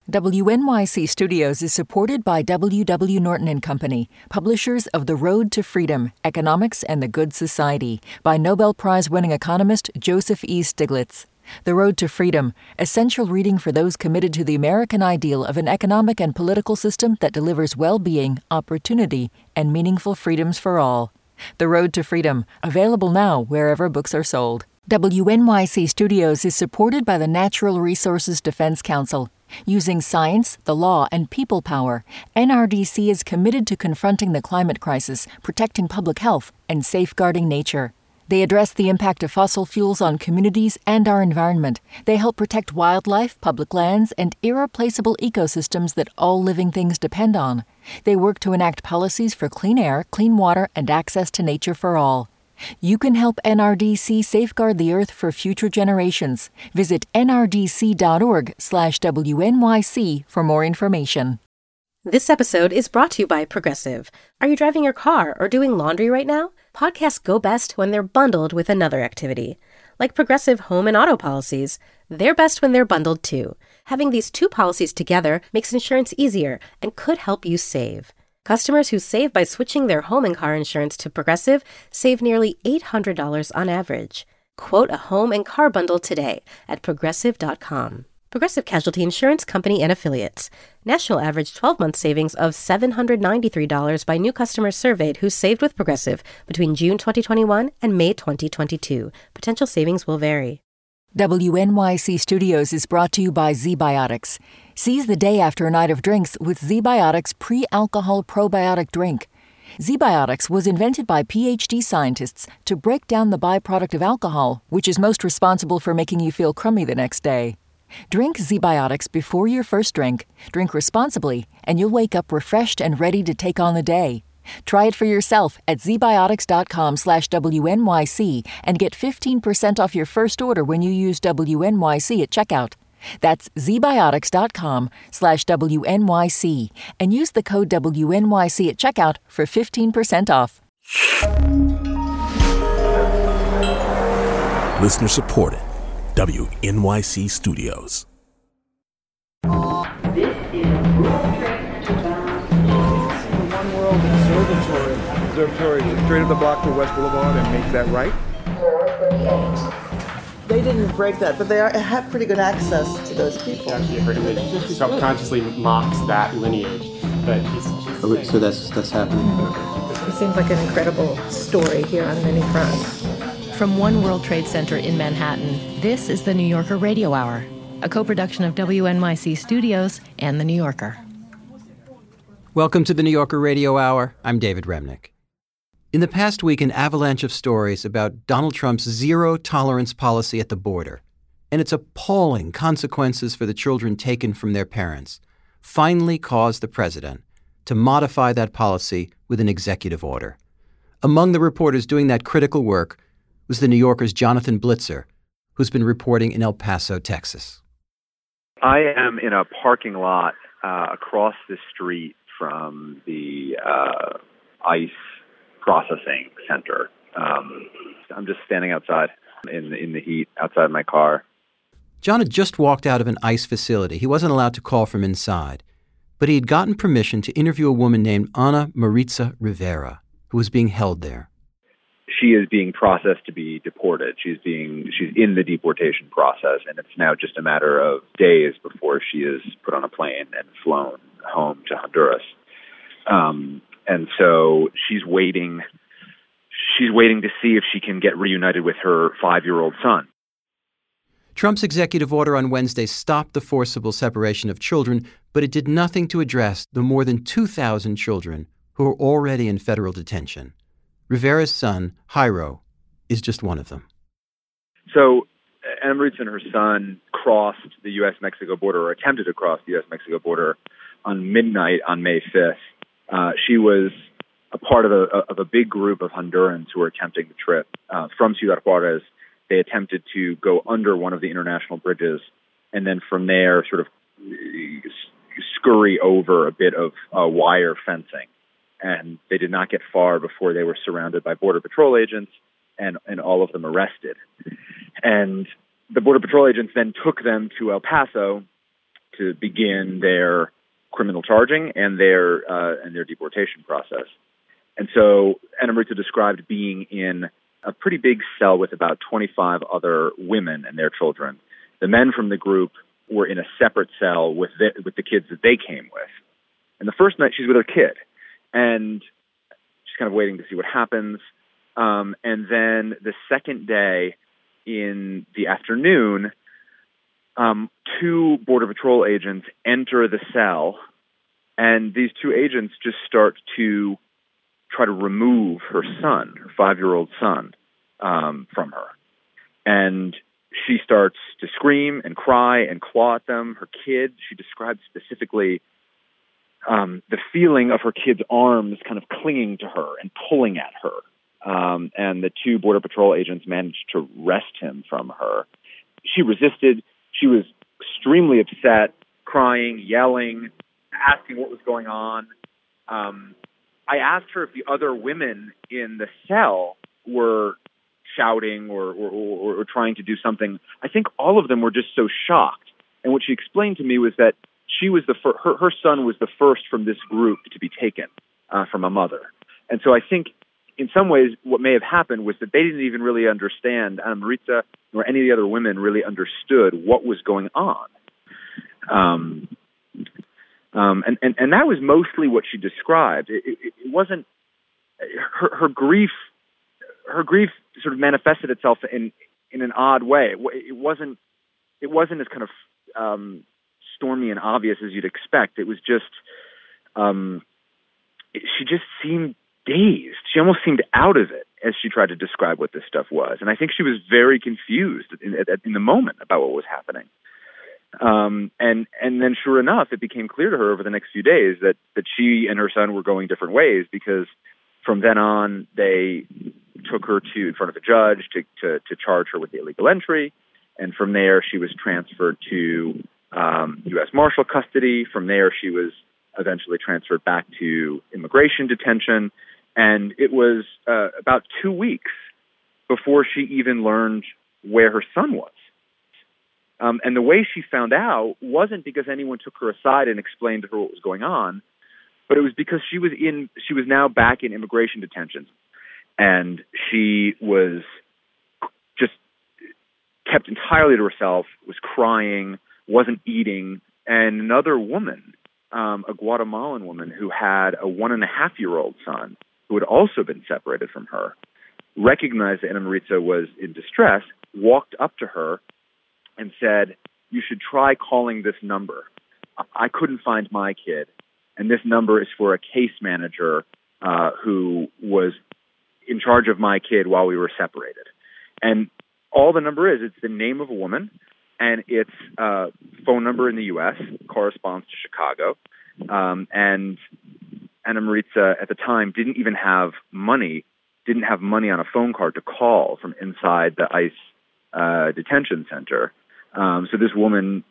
WNYC Studios is supported by W.W. Norton and Company, publishers of The Road to Freedom, Economics and the Good Society, by Nobel Prize-winning economist Joseph E. Stiglitz. The Road to Freedom, essential reading for those committed to the American ideal of an economic and political system that delivers well-being, opportunity, and meaningful freedoms for all. The Road to Freedom, available now wherever books are sold. WNYC Studios is supported by the Natural Resources Defense Council. Using science, the law, and people power, NRDC is committed to confronting the climate crisis, protecting public health, and safeguarding nature. They address the impact of fossil fuels on communities and our environment. They help protect wildlife, public lands, and irreplaceable ecosystems that all living things depend on. They work to enact policies for clean air, clean water, and access to nature for all. You can help NRDC safeguard the Earth for future generations. Visit nrdc.org/WNYC for more information. This episode is brought to you by Progressive. Are you driving your car or doing laundry right now? Podcasts go best when they're bundled with another activity. Like Progressive home and auto policies, they're best when they're bundled too. Having these two policies together makes insurance easier and could help you save. Customers who save by switching their home and car insurance to Progressive save nearly $800 on average. Quote a home and car bundle today at Progressive.com. Progressive Casualty Insurance Company and Affiliates. National average 12-month savings of $793 by new customers surveyed who saved with Progressive between June 2021 and May 2022. Potential savings will vary. WNYC Studios is brought to you by ZBiotics. Seize the day after a night of drinks with ZBiotics pre-alcohol probiotic drink. ZBiotics was invented by PhD scientists to break down the byproduct of alcohol, which is most responsible for making you feel crummy the next day. Drink ZBiotics before your first drink, drink responsibly, and you'll wake up refreshed and ready to take on the day. Try it for yourself at zbiotics.com/WNYC and get 15% off your first order when you use WNYC at checkout. That's zbiotics.com/WNYC and use the code WNYC at checkout for 15% off. Listener supported. WNYC Studios. This is World Trade Center. The One World Observatory is straight up the block to West Boulevard and make that right. They didn't break that, but they have pretty good access to those people. Actually, her image subconsciously mocks that lineage, but so that's happening. It seems like an incredible story here on many fronts. From One World Trade Center in Manhattan, this is the New Yorker Radio Hour, a co-production of WNYC Studios and The New Yorker. Welcome to the New Yorker Radio Hour. I'm David Remnick. In the past week, an avalanche of stories about Donald Trump's zero-tolerance policy at the border and its appalling consequences for the children taken from their parents finally caused the president to modify that policy with an executive order. Among the reporters doing that critical work was the New Yorker's Jonathan Blitzer, who's been reporting in El Paso, Texas. I am in a parking lot across the street from the ICE processing center. I'm just standing outside in the heat outside my car. John had just walked out of an ICE facility. He wasn't allowed to call from inside, but he had gotten permission to interview a woman named Ana Maritza Rivera, who was being held there. She is being processed to be deported. She's in the deportation process, and it's now just a matter of days before she is put on a plane and flown home to Honduras. And so she's waiting. She's waiting to see if she can get reunited with her 5-year-old son. Trump's executive order on Wednesday stopped the forcible separation of children, but it did nothing to address the more than 2,000 children who are already in federal detention. Rivera's son, Jairo, is just one of them. So Ana Maritza and her son crossed the U.S.-Mexico border, or attempted to cross the U.S.-Mexico border on midnight on May 5th. She was a part of a big group of Hondurans who were attempting the trip. From Ciudad Juarez, they attempted to go under one of the international bridges, and then from there sort of scurry over a bit of wire fencing. And they did not get far before they were surrounded by Border Patrol agents and all of them arrested. And the Border Patrol agents then took them to El Paso to begin their criminal charging and their deportation process. And so Anna Maritza described being in a pretty big cell with about 25 other women and their children. The men from the group were in a separate cell with the kids that they came with. And the first night she's with her kid, and she's kind of waiting to see what happens. And then the second day in the afternoon, 2 Border Patrol agents enter the cell, and these 2 agents just start to try to remove her son, her 5-year-old son, from her. And she starts to scream and cry and claw at them. Her kid, she described specifically the feeling of her kid's arms kind of clinging to her and pulling at her. And the 2 Border Patrol agents managed to wrest him from her. She resisted. She was extremely upset, crying, yelling, asking what was going on. I asked her if the other women in the cell were shouting or trying to do something. I think all of them were just so shocked. And what she explained to me was that she was her son was the first from this group to be taken from a mother. And so I think in some ways what may have happened was that they didn't even really understand, Anna Maritza nor any of the other women really understood what was going on. And that was mostly what she described. It wasn't her grief. Her grief sort of manifested itself in an odd way. It wasn't as kind of stormy and obvious as you'd expect. It was just she just seemed dazed. She almost seemed out of it as she tried to describe what this stuff was. And I think she was very confused in the moment about what was happening. And then sure enough, it became clear to her over the next few days that she and her son were going different ways, because from then on, they took her in front of a judge to charge her with illegal entry. And from there, she was transferred to U.S. Marshal custody. From there, she was eventually transferred back to immigration detention. And it was about 2 weeks before she even learned where her son was. And the way she found out wasn't because anyone took her aside and explained to her what was going on, but it was because she was now back in immigration detention. And she was just kept entirely to herself, was crying, wasn't eating. And another woman, a Guatemalan woman who had a 1.5-year-old son who had also been separated from her, recognized that Anna Maritza was in distress, walked up to her and said, "You should try calling this number. I couldn't find my kid, and this number is for a case manager who was in charge of my kid while we were separated." And all the number is, it's the name of a woman, and it's a phone number in the U.S., corresponds to Chicago. And Anna Maritza at the time didn't have money on a phone card to call from inside the ICE detention center. So this woman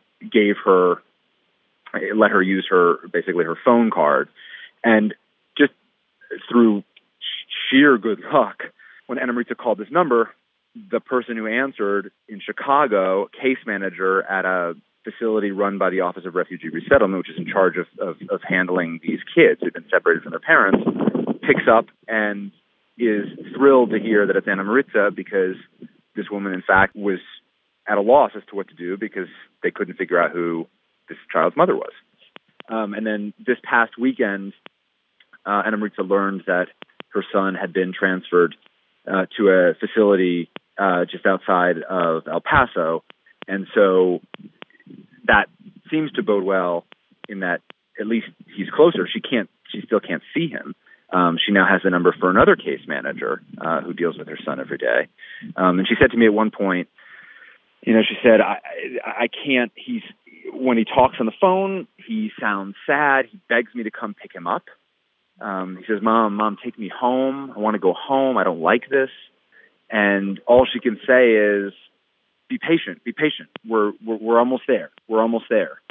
let her use her phone card. And just through sheer good luck, when Anna Maritza called this number, the person who answered in Chicago, case manager at a facility run by the Office of Refugee Resettlement, which is in charge of handling these kids who've been separated from their parents, picks up and is thrilled to hear that it's Anna Maritza, because this woman, in fact, was at a loss as to what to do because they couldn't figure out who this child's mother was. And then this past weekend, Anna Maritza learned that her son had been transferred to a facility just outside of El Paso. And so that seems to bode well in that at least he's closer. She still can't see him. She now has the number for another case manager who deals with her son every day. And she said to me at one point, she said, I can't, when he talks on the phone, he sounds sad. He begs me to come pick him up. He says, Mom, take me home. I want to go home. I don't like this. And all she can say is, be patient. We're almost there. We're almost there.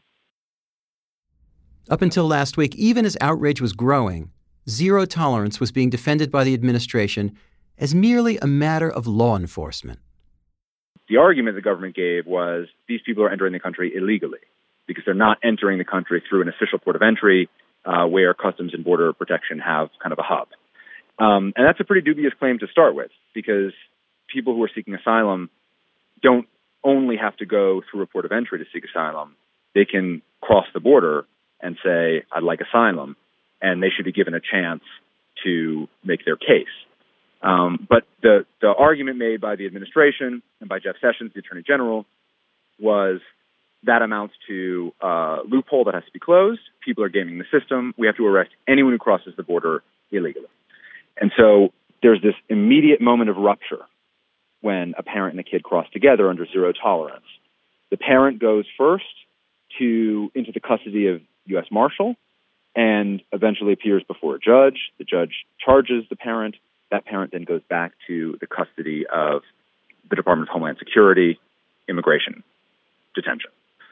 Up until last week, even as outrage was growing, zero tolerance was being defended by the administration as merely a matter of law enforcement. The argument the government gave was these people are entering the country illegally. because they're not entering the country through an official port of entry where Customs and Border Protection have kind of a hub. And that's a pretty dubious claim to start with, because people who are seeking asylum don't only have to go through a port of entry to seek asylum. They can cross the border and say, I'd like asylum, and they should be given a chance to make their case. But the argument made by the administration and by Jeff Sessions, the Attorney General, was that amounts to a loophole that has to be closed. People are gaming the system. We have to arrest anyone who crosses the border illegally. And so there's this immediate moment of rupture when a parent and a kid cross together under zero tolerance. The parent goes first into the custody of U.S. Marshal and eventually appears before a judge. The judge charges the parent. That parent then goes back to the custody of the Department of Homeland Security, immigration detention.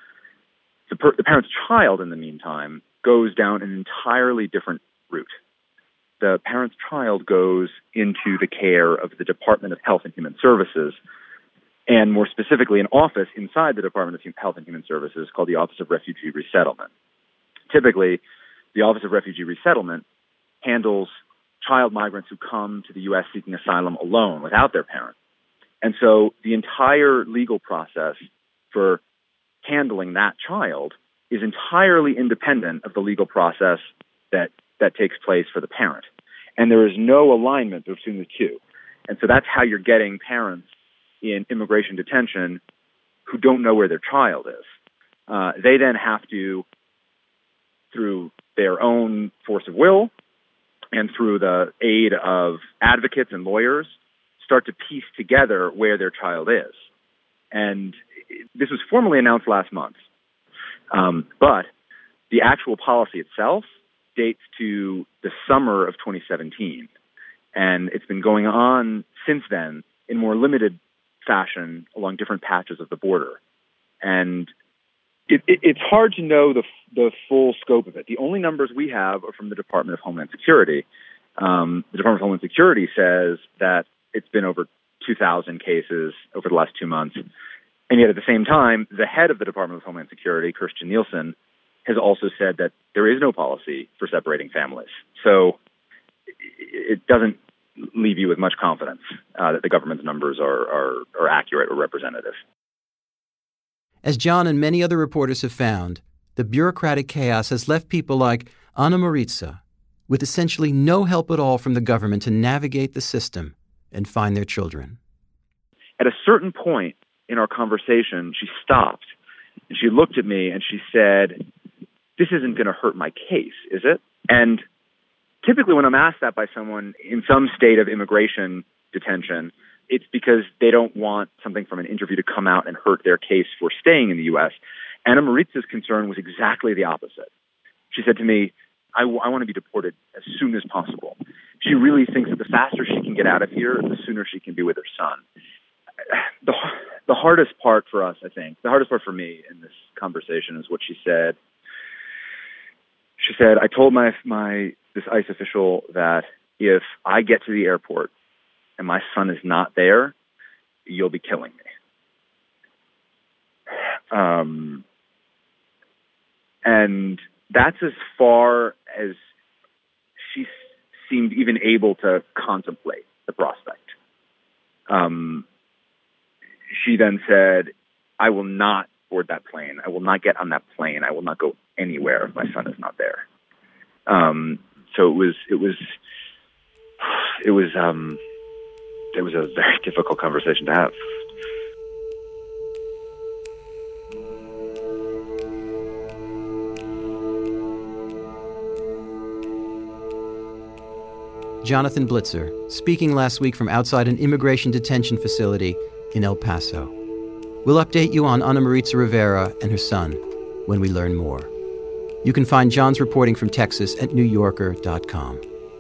The parent's child, in the meantime, goes down an entirely different route. The parent's child goes into the care of the Department of Health and Human Services, and more specifically an office inside the Department of Health and Human Services called the Office of Refugee Resettlement. Typically, the Office of Refugee Resettlement handles child migrants who come to the U.S. seeking asylum alone, without their parent. And so the entire legal process for handling that child is entirely independent of the legal process that takes place for the parent. And there is no alignment between the two. And so that's how you're getting parents in immigration detention who don't know where their child is. They then have to, through their own force of will and through the aid of advocates and lawyers, start to piece together where their child is. And this was formally announced last month. But the actual policy itself dates to the summer of 2017. And it's been going on since then in more limited fashion along different patches of the border. And it's hard to know the full scope of it. The only numbers we have are from the Department of Homeland Security. The Department of Homeland Security says that it's been over 2,000 cases over the last 2 months. And yet at the same time, the head of the Department of Homeland Security, Kirstjen Nielsen, has also said that there is no policy for separating families. So it doesn't leave you with much confidence that the government's numbers are accurate or representative. As John and many other reporters have found, the bureaucratic chaos has left people like Anna Maritza with essentially no help at all from the government to navigate the system and find their children. At a certain point in our conversation, she stopped and she looked at me and she said, "This isn't going to hurt my case, is it?" And typically when I'm asked that by someone in some state of immigration detention, it's because they don't want something from an interview to come out and hurt their case for staying in the U.S. Anna Maritza's concern was exactly the opposite. She said to me, I want to be deported as soon as possible. She really thinks that the faster she can get out of here, the sooner she can be with her son. The hardest part for us, I think, the hardest part for me in this conversation is what she said. She said, I told this ICE official that if I get to the airport and my son is not there, you'll be killing me. And that's as far as she seemed even able to contemplate the prospect. She then said, I will not board that plane. I will not get on that plane. I will not go anywhere if my son is not there. So it was a very difficult conversation to have. Jonathan Blitzer, speaking last week from outside an immigration detention facility in El Paso. We'll update you on Ana Maritza Rivera and her son when we learn more. You can find John's reporting from Texas at NewYorker.com.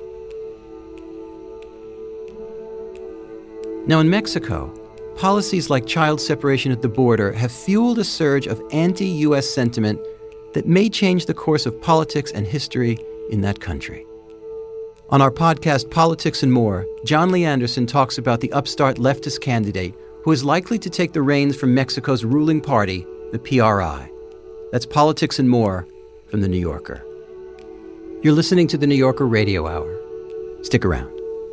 Now in Mexico, policies like child separation at the border have fueled a surge of anti-U.S. sentiment that may change the course of politics and history in that country. On our podcast, Politics and More, John Lee Anderson talks about the upstart leftist candidate who is likely to take the reins from Mexico's ruling party, the PRI. That's politics and more from The New Yorker. You're listening to The New Yorker Radio Hour. Stick around.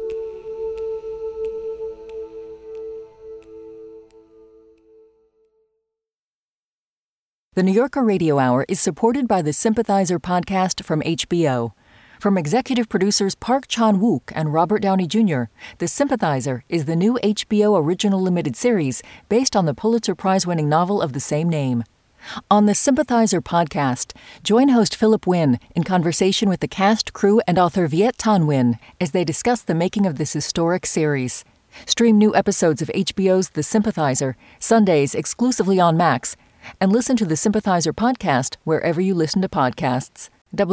The New Yorker Radio Hour is supported by the Sympathizer podcast from HBO. From executive producers Park Chan-wook and Robert Downey Jr., The Sympathizer is the new HBO original limited series based on the Pulitzer Prize-winning novel of the same name. On the Sympathizer podcast, join host Philip Wynn in conversation with the cast, crew, and author Viet Thanh Nguyen as they discuss the making of this historic series. Stream new episodes of HBO's The Sympathizer, Sundays exclusively on Max, and listen to the Sympathizer podcast wherever you listen to podcasts.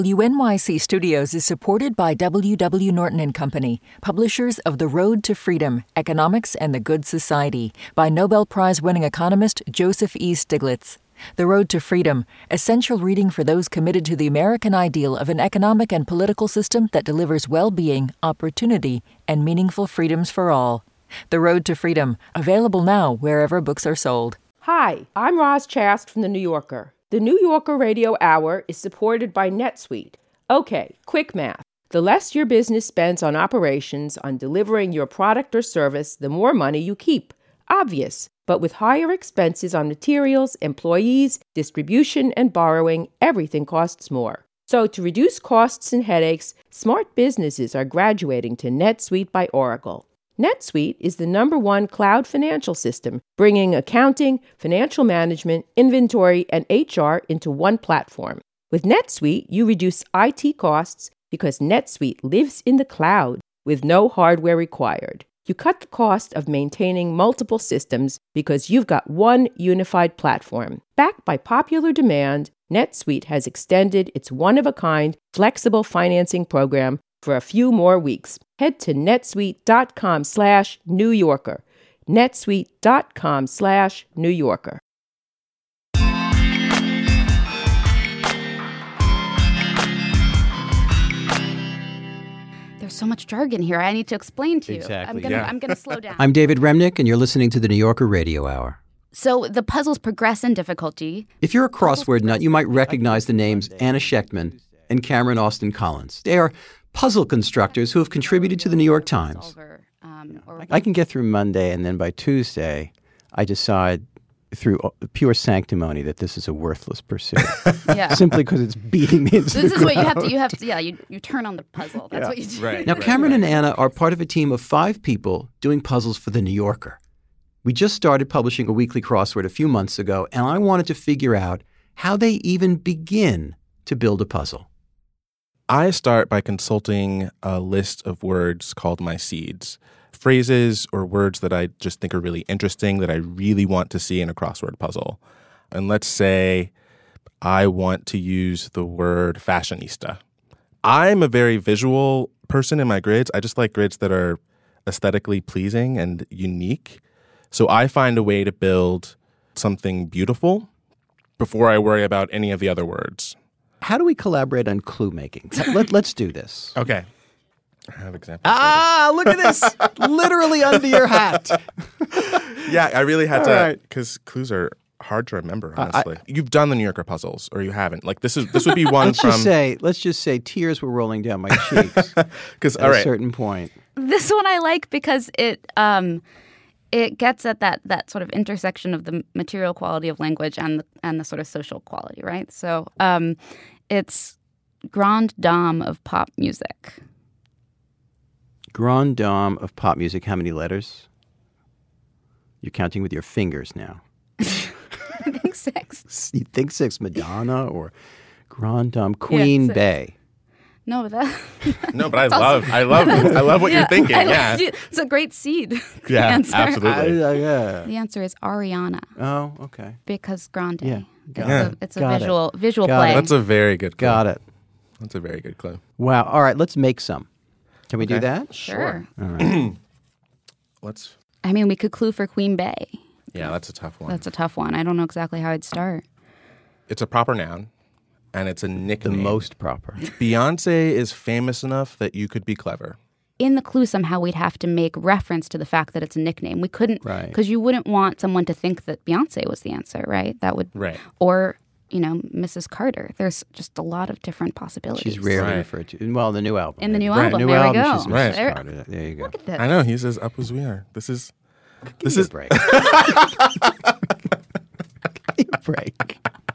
WNYC Studios is supported by W.W. Norton & Company, publishers of The Road to Freedom, Economics and the Good Society, by Nobel Prize-winning economist Joseph E. Stiglitz. The Road to Freedom, essential reading for those committed to the American ideal of an economic and political system that delivers well-being, opportunity, and meaningful freedoms for all. The Road to Freedom, available now wherever books are sold. Hi, I'm Roz Chast from The New Yorker. The New Yorker Radio Hour is supported by NetSuite. Okay, quick math. The less your business spends on operations, on delivering your product or service, the more money you keep. Obvious. But with higher expenses on materials, employees, distribution, and borrowing, everything costs more. So to reduce costs and headaches, smart businesses are graduating to NetSuite by Oracle. NetSuite is the #1 cloud financial system, bringing accounting, financial management, inventory, and HR into one platform. With NetSuite, you reduce IT costs because NetSuite lives in the cloud with no hardware required. You cut the cost of maintaining multiple systems because you've got one unified platform. Backed by popular demand, NetSuite has extended its one-of-a-kind flexible financing program for a few more weeks. Head to netsuite.com/New Yorker. netsuite.com/New Yorker. There's so much jargon here. I need to explain to you. Exactly. I'm gonna slow down. I'm David Remnick, and you're listening to The New Yorker Radio Hour. So the puzzles progress in difficulty. If you're a crossword nut, you might recognize the names Anna Shechtman and Cameron Austin Collins. They are puzzle constructors who have contributed to the New York Times. I can get through Monday, and then by Tuesday, I decide through pure sanctimony that this is a worthless pursuit. Yeah. Simply because it's beating me into the This is what ground. you have to, you turn on the puzzle. That's what you do. Right. Now, Cameron and Anna are part of a team of 5 people doing puzzles for The New Yorker. We just started publishing a weekly crossword a few months ago, and I wanted to figure out how they even begin to build a puzzle. I start by consulting a list of words called my seeds, phrases or words that I just think are really interesting that I really want to see in a crossword puzzle. And let's say I want to use the word fashionista. I'm a very visual person in my grids. I just like grids that are aesthetically pleasing and unique. So I find a way to build something beautiful before I worry about any of the other words. How do we collaborate on clue making? Let's do this. Okay. I have examples. Look at this. Literally under your hat. Yeah, I really had All to, right. because clues are hard to remember, honestly. You've done the New Yorker puzzles, or you haven't. Like, this would be one Let's just say tears were rolling down my cheeks at a certain point. This one I like because it gets at that sort of intersection of the material quality of language and the sort of social quality, right? So it's grande dame of pop music. Grande dame of pop music. How many letters? You're counting with your fingers now. I think 6. You think 6? Madonna or grande dame? Queen Bey. No, but I love what you're thinking. Yeah, it's a great seed. Yeah, answer. absolutely. The answer is Ariana. Oh, okay. Because grande. Yeah, it's a visual Got play. it. That's a very good clue. Got it. That's a very good clue. Wow. All right, let's make some. Can we do that? Sure. All right. I mean, we could clue for Queen Bey. Yeah, that's a tough one. That's a tough one. I don't know exactly how I'd start. It's a proper noun, and it's a nickname. The most proper. Beyonce is famous enough that you could be clever. In the clue, somehow we'd have to make reference to the fact that it's a nickname. We couldn't, because you wouldn't want someone to think that Beyonce was the answer, right? That would, right? Or Mrs. Carter. There's just a lot of different possibilities. She's rarely referred to. Well, the new album. In the new album, New there album, we go. she's Mrs. Carter. There you go. Look at this. I know, he's as up as we are. This is a break. Give me a break.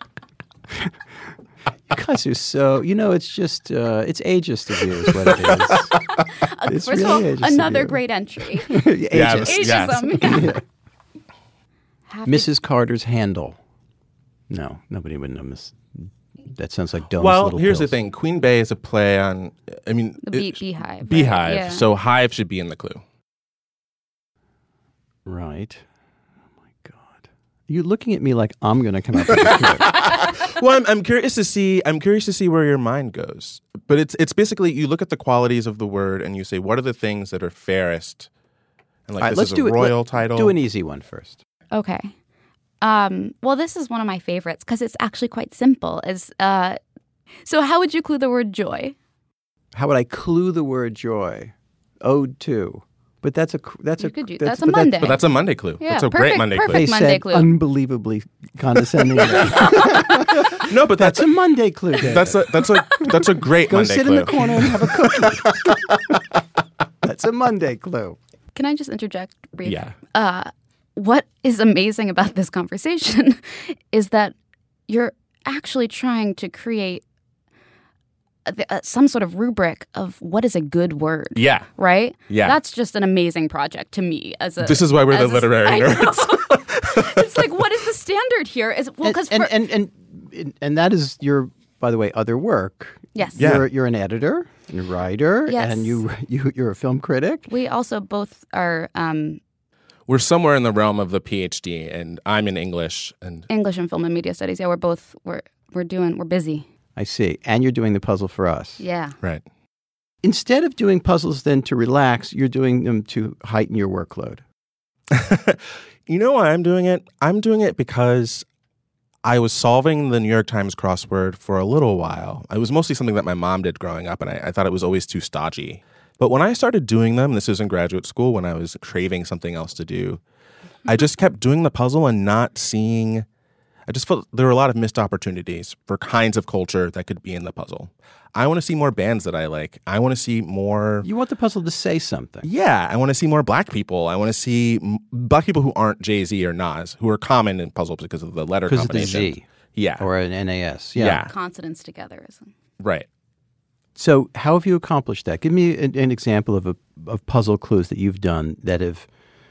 You guys are so, it's just, it's ageist of you is what it is. It's First really of all, another great entry. Ageism. Yeah. Mrs. Carter's handle. No, nobody would know Miss. That sounds like Dome's Well, Little here's Pills. the thing. Queen Bey is a play on, The beehive. Beehive. Right? Yeah. So hive should be in the clue. Right. Oh my God. You're looking at me like I'm going to come up with a clue. Well, I'm curious to see. I'm curious to see where your mind goes. But it's basically you look at the qualities of the word and you say, what are the things that are fairest? And All right, this let's is do a royal title. Do an easy one first. Okay. Well, this is one of my favorites because it's actually quite simple. So how would you clue the word joy? How would I clue the word joy? Ode to. But that's a Monday. But that's a Monday clue. Yeah, that's a great Monday clue. They Monday said clue. unbelievably condescending. No, but that's a Monday clue. David. That's a great Go Monday sit clue. in the corner and have a cookie. That's a Monday clue. Can I just interject briefly? Yeah. What is amazing about this conversation is that you're actually trying to create some sort of rubric of what is a good word. Yeah. Right? Yeah. That's just an amazing project to me. This is why we're the literary nerds. It's like, what is the standard here? And that is your, by the way, other work. Yes. You're an editor, you're a writer, Yes. and you're a film critic. We also both are We're somewhere in the realm of the PhD, and I'm in English and Film and Media Studies. Yeah, we're busy. I see. And you're doing the puzzle for us. Yeah. Right. Instead of doing puzzles then to relax, you're doing them to heighten your workload. You know why I'm doing it? I'm doing it because I was solving the New York Times crossword for a little while. It was mostly something that my mom did growing up, and I thought it was always too stodgy. But when I started doing them, this was in graduate school when I was craving something else to do, I just kept doing the puzzle and not seeing... I just felt there were a lot of missed opportunities for kinds of culture that could be in the puzzle. I want to see more bands that I like. I want to see more... You want the puzzle to say something. Yeah. I want to see more black people. I want to see black people who aren't Jay-Z or Nas, who are common in puzzles because of the letter combination. Because of the Z. Yeah. Or an NAS. Yeah. Consonants together. Right. So how have you accomplished that? Give me an example of puzzle clues that you've done that have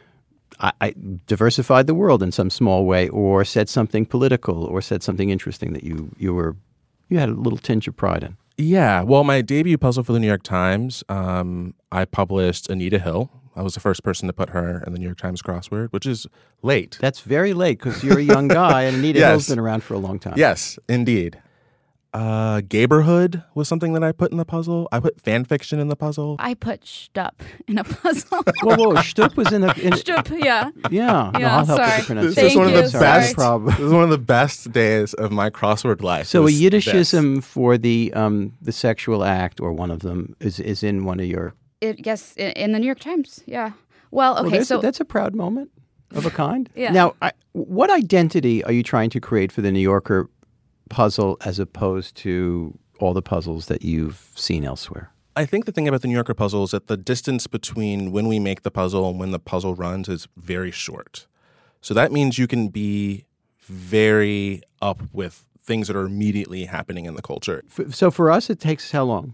I diversified the world in some small way, or said something political, or said something interesting that you had a little tinge of pride in. Yeah. Well, my debut puzzle for the New York Times, I published Anita Hill. I was the first person to put her in the New York Times crossword, which is late. That's very late because you're a young guy, and Anita Hill's been around for a long time. Yes, indeed. Gayborhood was something that I put in the puzzle. I put fan fiction in the puzzle. I put Shtup in a puzzle. Whoa, Shtup was in Shtup, yeah. Yeah, no, I'll help with the pronunciation. This is one of the best. Problem. This is one of the best days of my crossword life. So a Yiddishism for the sexual act, or one of them, is in one of your. Yes, in the New York Times. Yeah. Well, okay, so that's a proud moment of a kind. Yeah. Now, what identity are you trying to create for the New Yorker puzzle as opposed to all the puzzles that you've seen elsewhere? I think the thing about the New Yorker puzzle is that the distance between when we make the puzzle and when the puzzle runs is very short. So that means you can be very up with things that are immediately happening in the culture. So for us, it takes how long?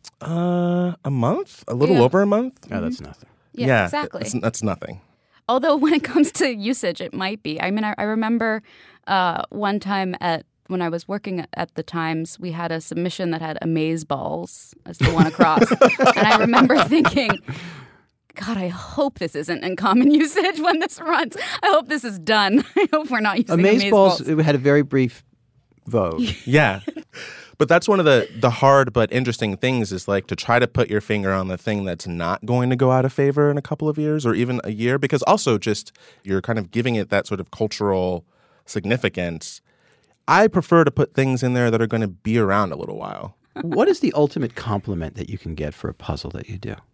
A month? A little over a month? Oh, that's nothing. Yeah, exactly. That's nothing. Although when it comes to usage, it might be. I mean, I remember one time when I was working at the Times, we had a submission that had amazeballs as the one across. And I remember thinking, God, I hope this isn't in common usage when this runs. I hope this is done. I hope we're not using amazeballs. It had a very brief vogue. Yeah. But that's one of the hard but interesting things is like to try to put your finger on the thing that's not going to go out of favor in a couple of years or even a year, because also just you're kind of giving it that sort of cultural significance. I prefer to put things in there that are going to be around a little while. What is the ultimate compliment that you can get for a puzzle that you do?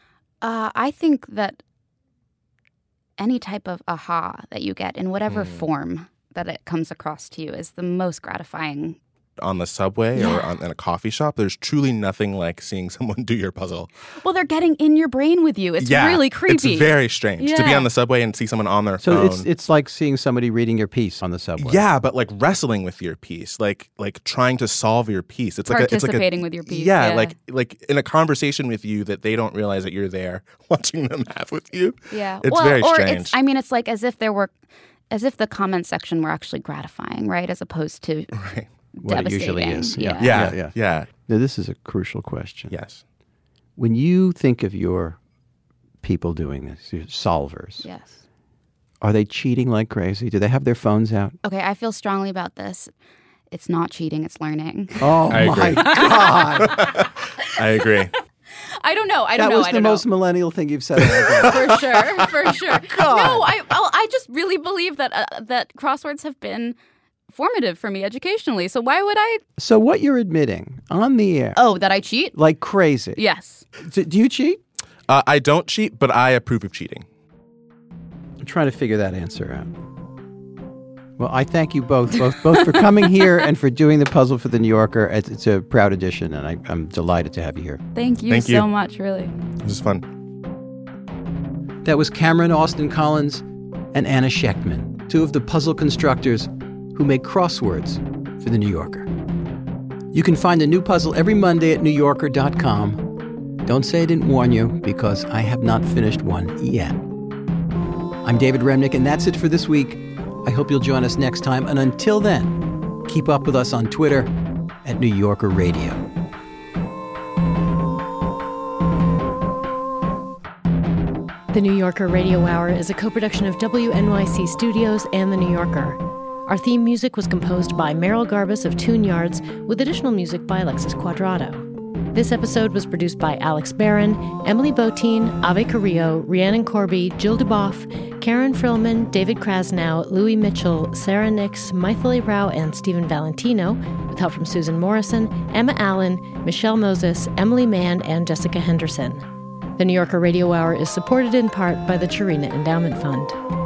I think that any type of aha that you get in whatever form that it comes across to you is the most gratifying. On the subway or in a coffee shop, there's truly nothing like seeing someone do your puzzle. Well, they're getting in your brain with you. It's really creepy. It's very strange to be on the subway and see someone on their phone. So it's like seeing somebody reading your piece on the subway. Yeah, but like wrestling with your piece, like trying to solve your piece. It's participating with your piece. Yeah, like in a conversation with you that they don't realize that you're there watching them have with you. Yeah, it's very strange. It's like as if the comment section were actually gratifying, right? As opposed to what it usually is. Yeah. Now, this is a crucial question. Yes. When you think of your people doing this, your solvers, yes, are they cheating like crazy? Do they have their phones out? Okay, I feel strongly about this. It's not cheating, it's learning. Oh, my God. I agree. I don't know. That was the most millennial thing you've said. For sure. God. No, I just really believe that crosswords have been formative for me educationally. So why would I? So what you're admitting on the air? Oh, that I cheat? Like crazy. Yes. Do you cheat? I don't cheat, but I approve of cheating. I'm trying to figure that answer out. Well, I thank you both for coming here and for doing the puzzle for The New Yorker. It's a proud addition, and I'm delighted to have you here. Thank you so much, really. This was fun. That was Cameron Austin Collins and Anna Shechtman, two of the puzzle constructors who make crosswords for The New Yorker. You can find a new puzzle every Monday at NewYorker.com. Don't say I didn't warn you, because I have not finished one yet. I'm David Remnick, and that's it for this week. I hope you'll join us next time, and until then, keep up with us on Twitter at New Yorker Radio. The New Yorker Radio Hour is a co-production of WNYC Studios and The New Yorker. Our theme music was composed by Merrill Garbus of Tune Yards, with additional music by Alexis Quadrado. This episode was produced by Alex Barron, Emily Botine, Ave Carrillo, Rhiannon Corby, Jill Duboff, Karen Frillman, David Krasnow, Louis Mitchell, Sarah Nix, Maithili Rao, and Stephen Valentino, with help from Susan Morrison, Emma Allen, Michelle Moses, Emily Mann, and Jessica Henderson. The New Yorker Radio Hour is supported in part by the Chirina Endowment Fund.